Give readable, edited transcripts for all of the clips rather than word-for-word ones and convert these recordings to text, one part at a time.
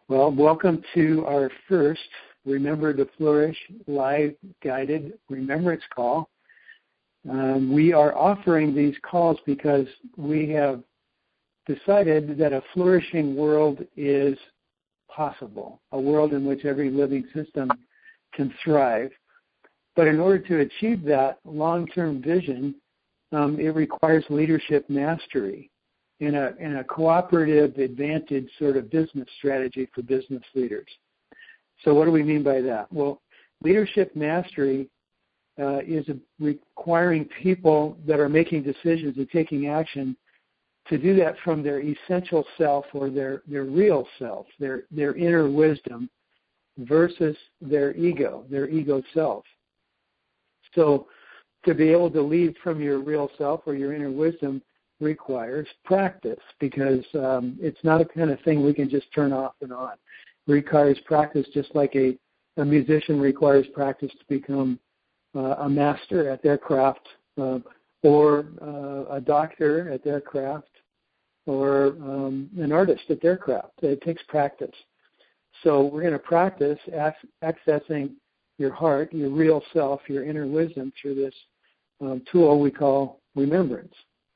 Well, welcome to our first Remember to Flourish live guided remembrance call. We are offering these calls because we have decided that a flourishing world is possible, a world in which every living system can thrive. But in order to achieve that long-term vision, it requires leadership mastery in a cooperative advantage sort of business strategy for business leaders. So what do we mean by that? Well, leadership mastery is requiring people that are making decisions and taking action to do that from their essential self or their real self, their inner wisdom versus their ego self. So to be able to lead from your real self or your inner wisdom requires practice, because it's not a kind of thing we can just turn off and on. It requires practice, just like a musician requires practice to become a master at their craft, or a doctor at their craft, or an artist at their craft. It takes practice. So we're going to practice accessing your heart, your real self, your inner wisdom through this tool we call remembrance.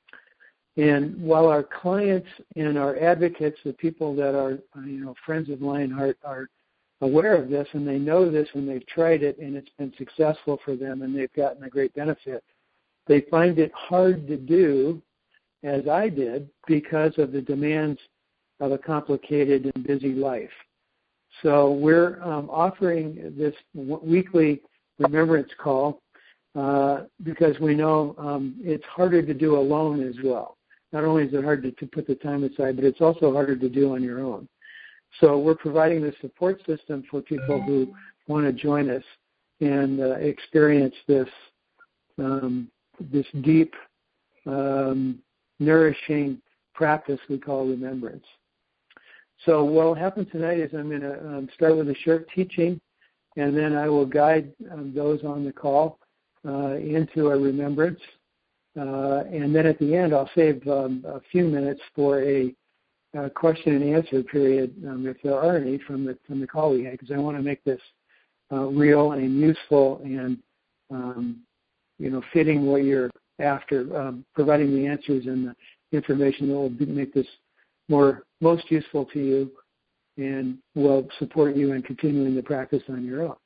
And while our clients and our advocates, the people that are, friends of Lionheart, are aware of this and they know this and they've tried it and it's been successful for them and they've gotten a great benefit, they find it hard to do, as I did, because of the demands of a complicated and busy life. So we're offering this weekly remembrance call because we know it's harder to do alone as well. Not only is it hard to put the time aside, but it's also harder to do on your own. So we're providing the support system for people who want to join us and experience this deep, nourishing practice we call remembrance. So what will happen tonight is I'm going to start with a short teaching, and then I will guide those on the call into a remembrance. And then at the end, I'll save a few minutes for a question and answer period, if there are any, from the call we had, because I want to make this real and useful and fitting what you're after, providing the answers and the information that will make this most useful to you and will support you in continuing the practice on your own.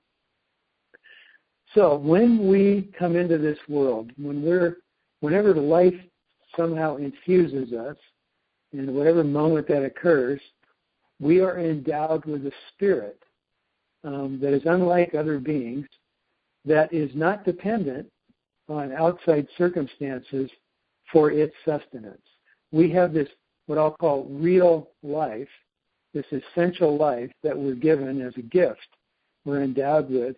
So when we come into this world, whenever life somehow infuses us, in whatever moment that occurs, we are endowed with a spirit that is unlike other beings, that is not dependent on outside circumstances for its sustenance. We have this, what I'll call real life, this essential life that we're given as a gift, we're endowed with,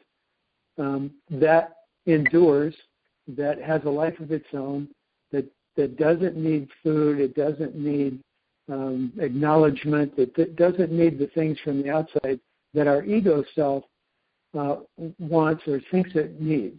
that endures, that has a life of its own, that doesn't need food, it doesn't need acknowledgement, it doesn't need the things from the outside that our ego self wants or thinks it needs.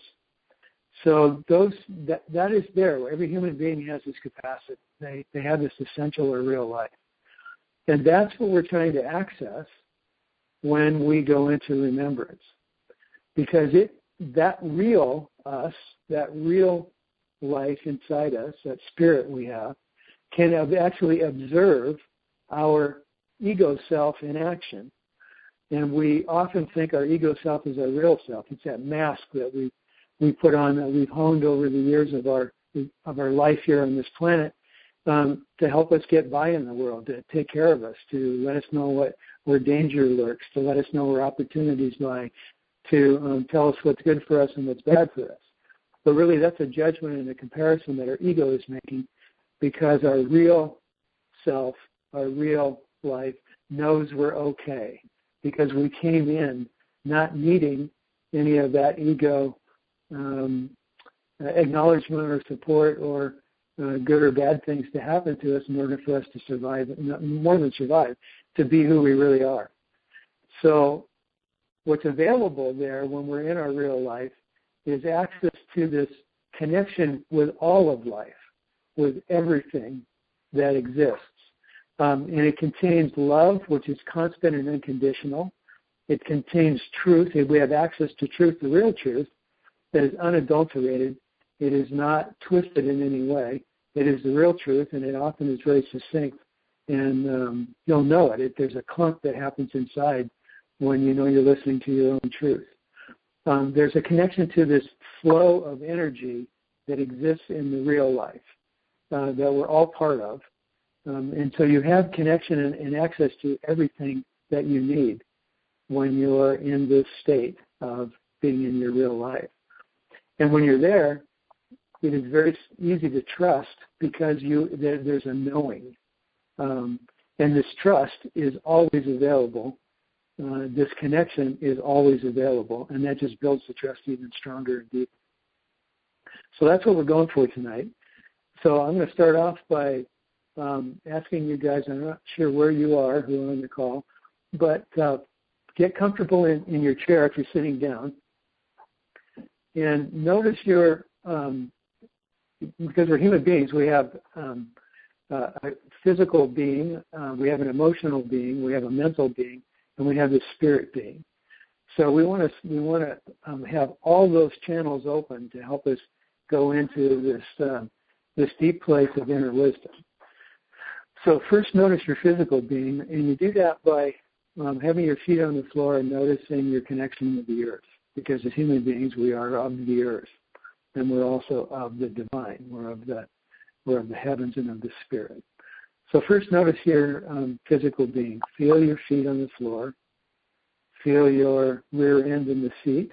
So that is there. Every human being has this capacity. They have this essential or real life. And that's what we're trying to access when we go into remembrance. Because that real us, that real life inside us, that spirit we have, can actually observe our ego self in action. And we often think our ego self is our real self. It's that mask that we put on, that we've honed over the years of our life here on this planet, to help us get by in the world, to take care of us, to let us know where danger lurks, to let us know where opportunities lie, to tell us what's good for us and what's bad for us. But really that's a judgment and a comparison that our ego is making, because our real self, our real life, knows we're okay, because we came in not needing any of that ego acknowledgement or support or good or bad things to happen to us in order for us to survive, more than survive, to be who we really are. So what's available there when we're in our real life is access to this connection with all of life, with everything that exists. And it contains love, which is constant and unconditional. It contains truth. We have access to truth, the real truth, that is unadulterated. It is not twisted in any way. It is the real truth, and it often is very succinct. And you'll know it. There's a clunk that happens inside when you know you're listening to your own truth. There's a connection to this flow of energy that exists in the real life that we're all part of. And so you have connection and access to everything that you need when you're in this state of being in your real life. And when you're there, it is very easy to trust because there's a knowing. And this trust is always available. This connection is always available, and that just builds the trust even stronger and deeper. So that's what we're going for tonight. So I'm going to start off by asking you guys, I'm not sure where you are, who are on the call, but get comfortable in your chair if you're sitting down. And notice because we're human beings, we have a physical being, we have an emotional being, we have a mental being, and we have the spirit being. So we want to have all those channels open to help us go into this deep place of inner wisdom. So first notice your physical being, and you do that by having your feet on the floor and noticing your connection with the earth. Because as human beings, we are of the earth, and we're also of the divine. We're of the heavens and of the spirit. So first notice your physical being. Feel your feet on the floor. Feel your rear end in the seat.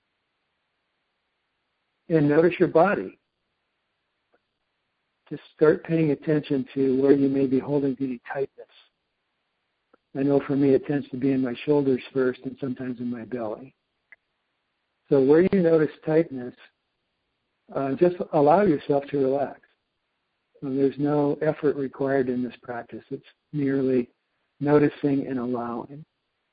And notice your body. Just start paying attention to where you may be holding any tightness. I know for me it tends to be in my shoulders first and sometimes in my belly. So where you notice tightness, just allow yourself to relax. There's no effort required in this practice. It's merely noticing and allowing.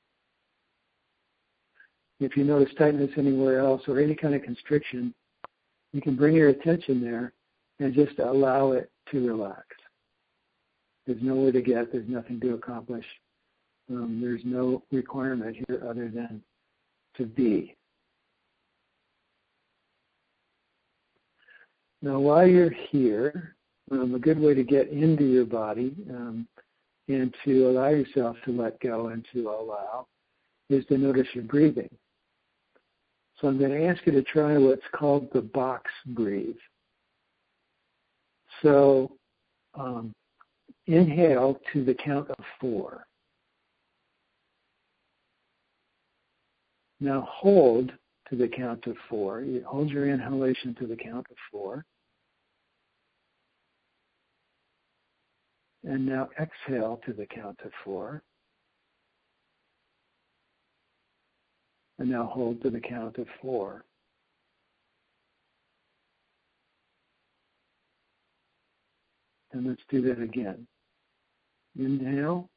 If you notice tightness anywhere else or any kind of constriction, you can bring your attention there and just allow it to relax. There's nowhere to get. There's nothing to accomplish. There's no requirement here other than to be. Now, while you're here, a good way to get into your body and to allow yourself to let go and to allow is to notice your breathing. So I'm going to ask you to try what's called the box breathe. So inhale to the count of 4. Now hold to the count of 4. You hold your inhalation to the count of 4. And now exhale to the count of 4. And now hold to the count of 4. And let's do that again. Inhale.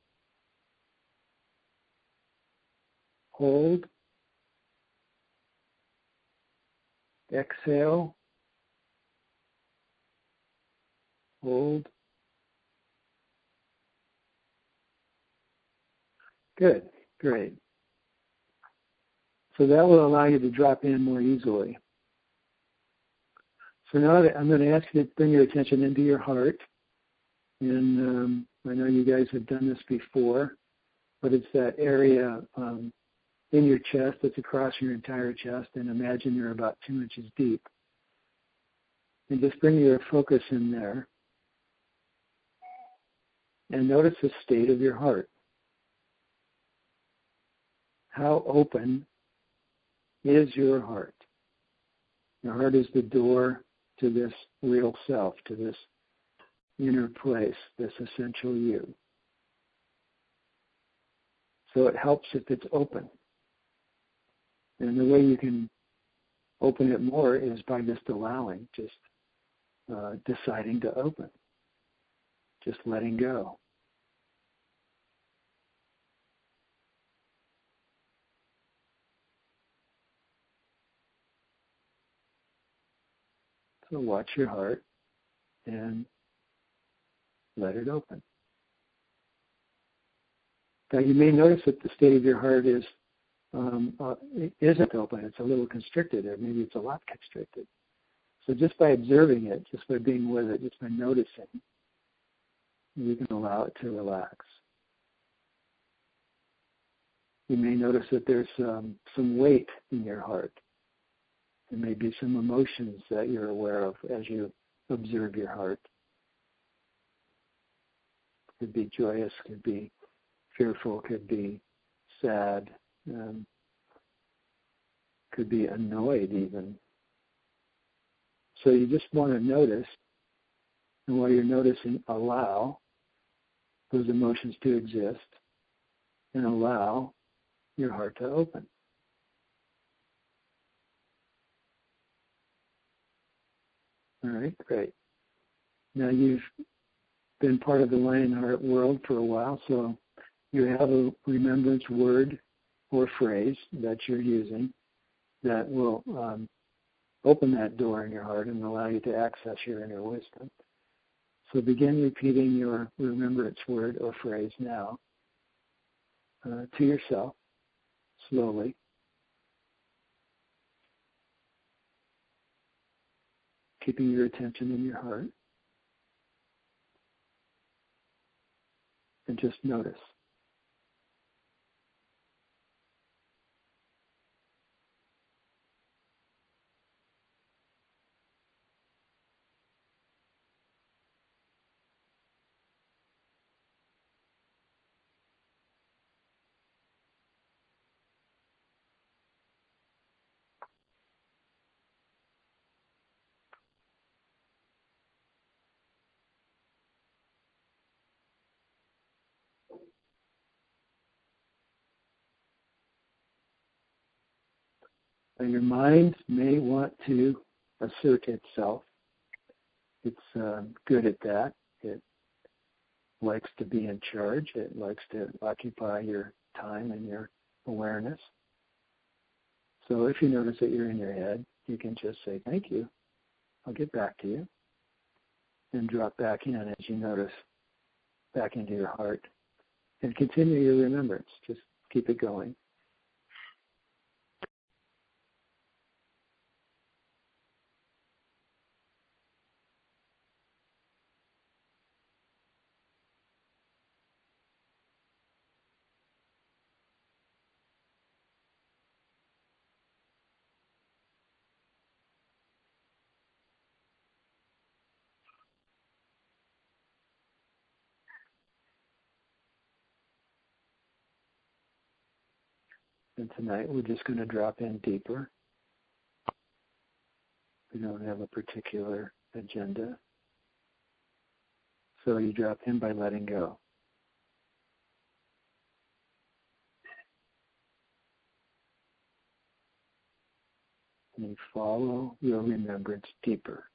Hold. Exhale. Hold. Good. Great. So that will allow you to drop in more easily. So now I'm going to ask you to bring your attention into your heart. And I know you guys have done this before, but it's that area in your chest that's across your entire chest, and imagine you're about 2 inches deep. And just bring your focus in there. And notice the state of your heart. How open is your heart? Your heart is the door to this real self, to this inner place, this essential you. So it helps if it's open. And the way you can open it more is by just allowing, just deciding to open, just letting go. So watch your heart and let it open. Now you may notice that the state of your heart isn't open. It's a little constricted, or maybe it's a lot constricted. So just by observing it, just by being with it, just by noticing, you can allow it to relax. You may notice that there's some weight in your heart. There may be some emotions that you're aware of as you observe your heart. Could be joyous, could be fearful, could be sad, could be annoyed even. So you just want to notice, and while you're noticing, allow those emotions to exist, and allow your heart to open. All right, great. Now you've been part of the Lionheart world for a while, so you have a remembrance word or phrase that you're using that will open that door in your heart and allow you to access your inner wisdom. So begin repeating your remembrance word or phrase now to yourself, slowly. Keeping your attention in your heart. And just notice. Now your mind may want to assert itself. It's good at that. It likes to be in charge. It likes to occupy your time and your awareness. So if you notice that you're in your head, you can just say, thank you. I'll get back to you. And drop back in as you notice back into your heart. And continue your remembrance. Just keep it going. And tonight we're just going to drop in deeper. We don't have a particular agenda. So you drop in by letting go. And you follow your remembrance deeper.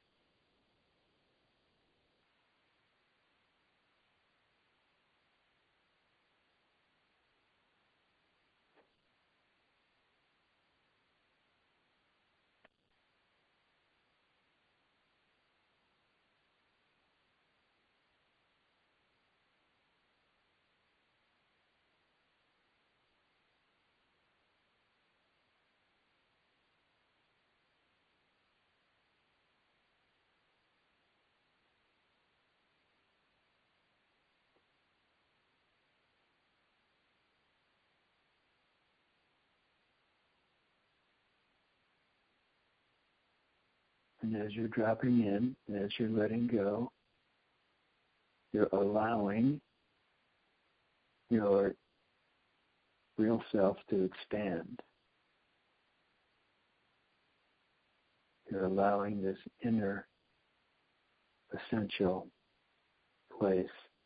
And as you're dropping in, as you're letting go, you're allowing your real self to expand. You're allowing this inner essential place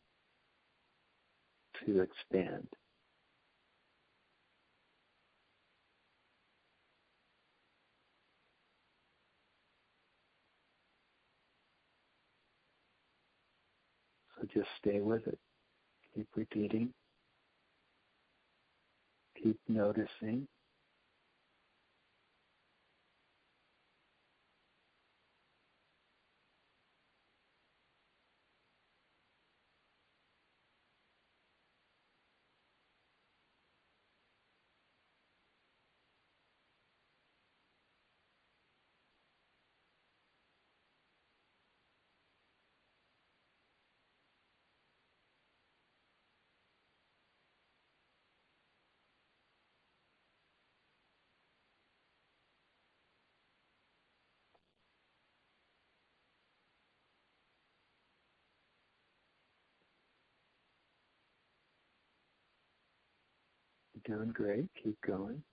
to expand. So just stay with it. Keep repeating. Keep noticing. You're doing great. Keep going.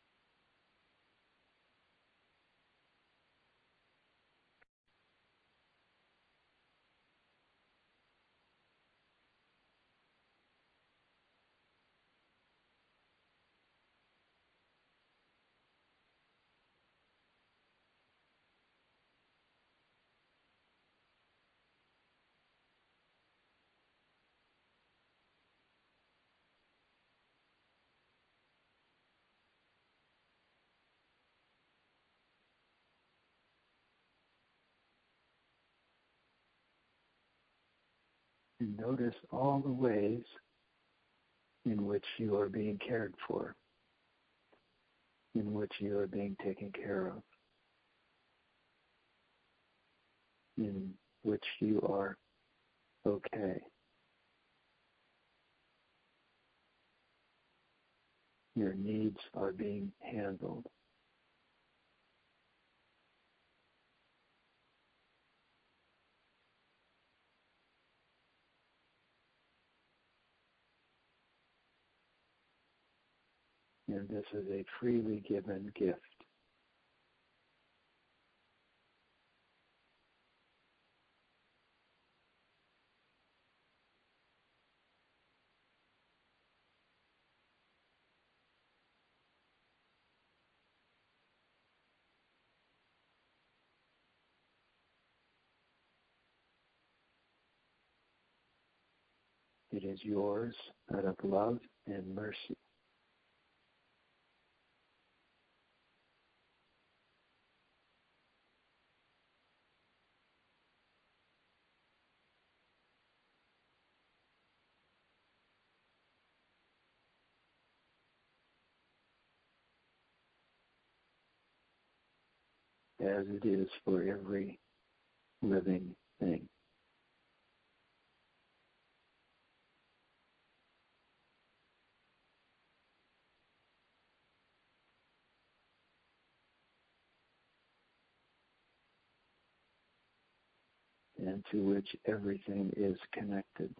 And notice all the ways in which you are being cared for, in which you are being taken care of, in which you are okay. Your needs are being handled. And this is a freely given gift. It is yours out of love and mercy. As it is for every living thing. And to which everything is connected.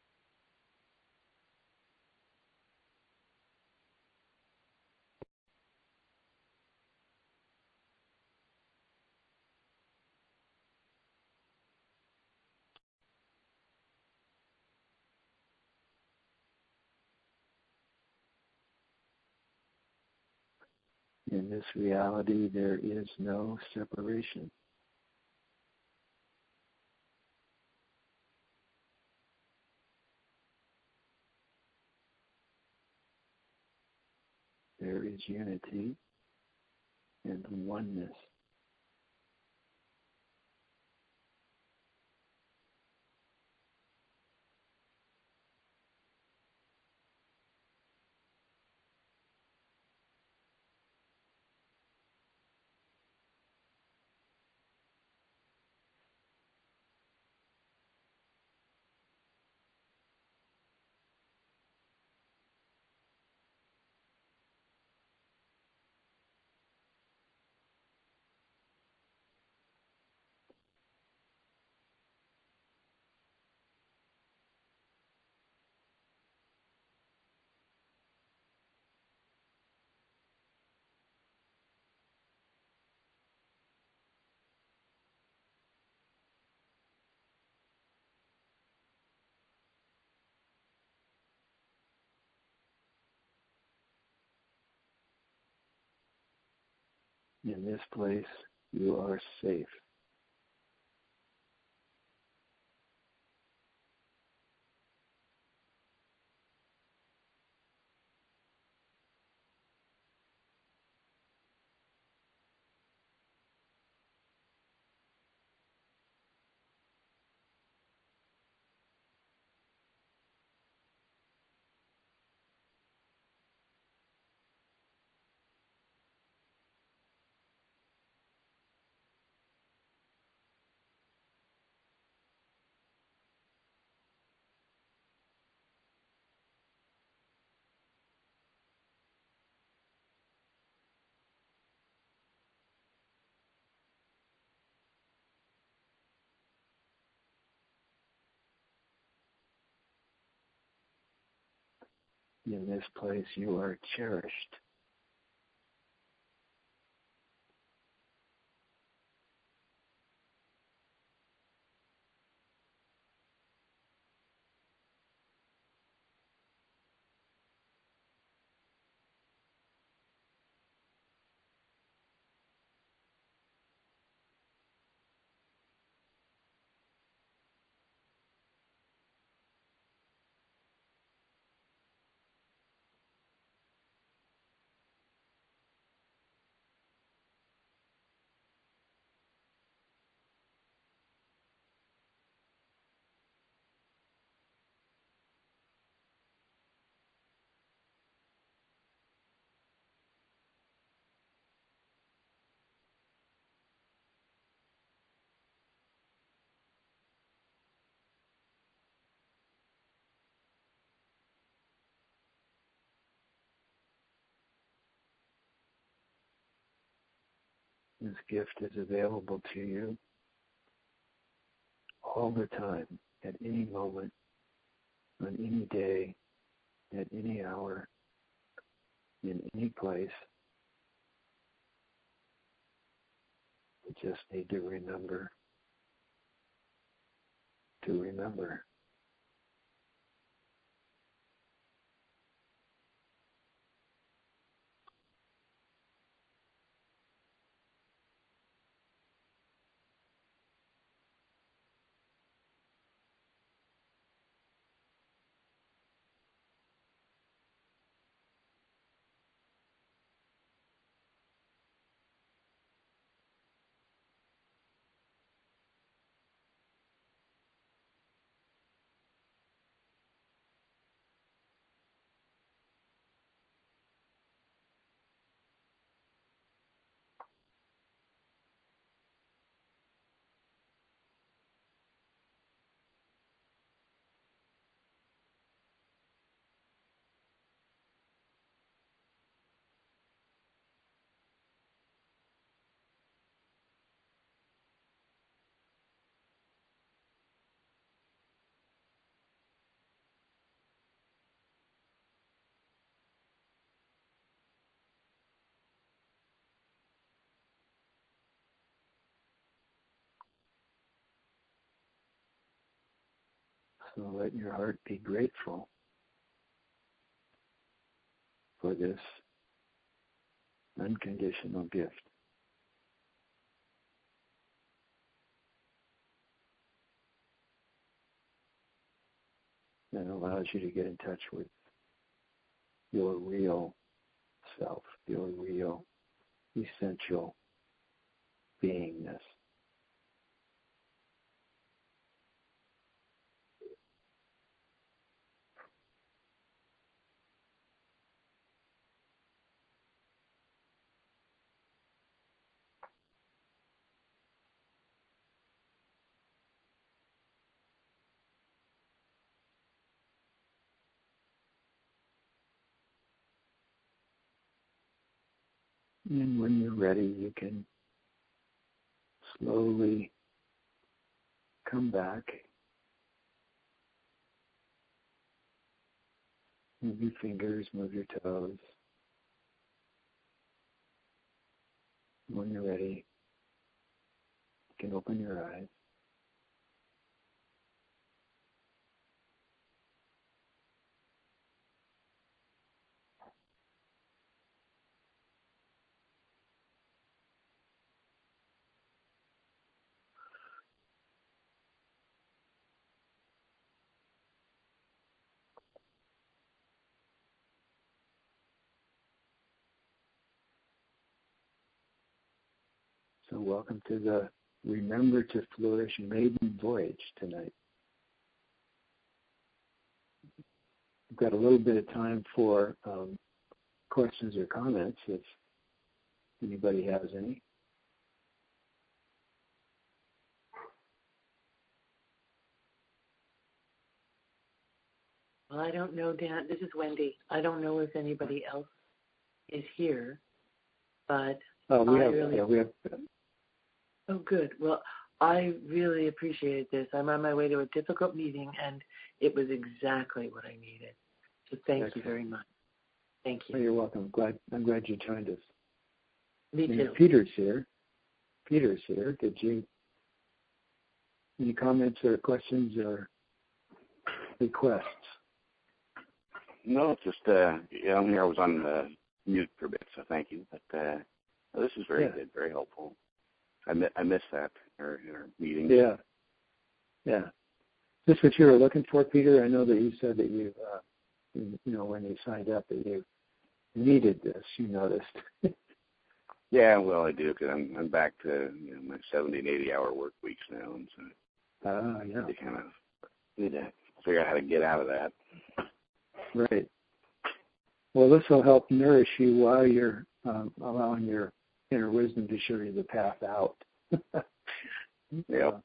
In this reality, there is no separation. There is unity and oneness. In this place, you are safe. In this place you are cherished. This gift is available to you all the time, at any moment, on any day, at any hour, in any place. You just need to remember to remember. So let your heart be grateful for this unconditional gift that allows you to get in touch with your real self, your real essential beingness. And when you're ready, you can slowly come back. Move your fingers, move your toes. When you're ready, you can open your eyes. So welcome to the Remember to Flourish maiden voyage tonight. We've got a little bit of time for questions or comments if anybody has any. Well, I don't know, Dan. This is Wendy. I don't know if anybody else is here, but We have. Oh, good. Well, I really appreciated this. I'm on my way to a difficult meeting, and it was exactly what I needed. So thank you very much. Thank you. Oh, you're welcome. I'm glad you joined us. Me too. Peter's here. Did you any comments or questions or requests? No, it's just I'm here. I was on mute for a bit, so thank you. But this is very good, very helpful. I missed that in our meeting. Yeah. Is this what you were looking for, Peter? I know that you said that you when you signed up that you needed this. You noticed. Yeah, well, I do because I'm back to my 70 and 80-hour work weeks now, and so I kind of need to figure out how to get out of that. Right. Well, this will help nourish you while you're allowing your inner wisdom to show you the path out. Yep.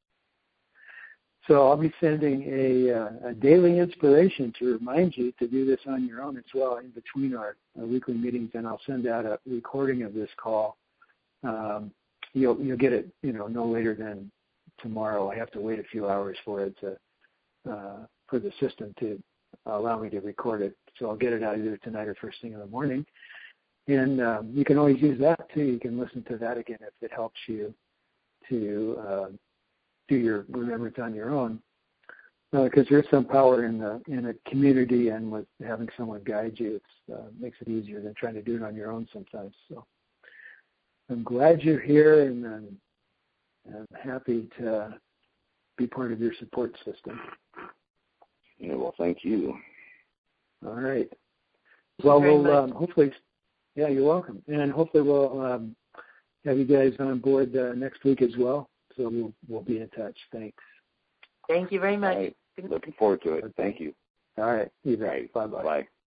So I'll be sending a daily inspiration to remind you to do this on your own as well in between our weekly meetings, and I'll send out a recording of this call. You'll get it, no later than tomorrow. I have to wait a few hours for it for the system to allow me to record it. So I'll get it out either tonight or first thing in the morning. And you can always use that too. You can listen to that again if it helps you to do your remembrance on your own, because there's some power in a community, and with having someone guide you, it makes it easier than trying to do it on your own sometimes. So I'm glad you're here, and I'm happy to be part of your support system. Yeah, well, thank you. All right. Well, we'll hopefully, you're welcome, and hopefully we'll have you guys on board next week as well. So we'll be in touch. Thanks. Thank you very much. Right. Looking forward to it. Thank you. All right. You bet. Right. Bye-bye. Bye.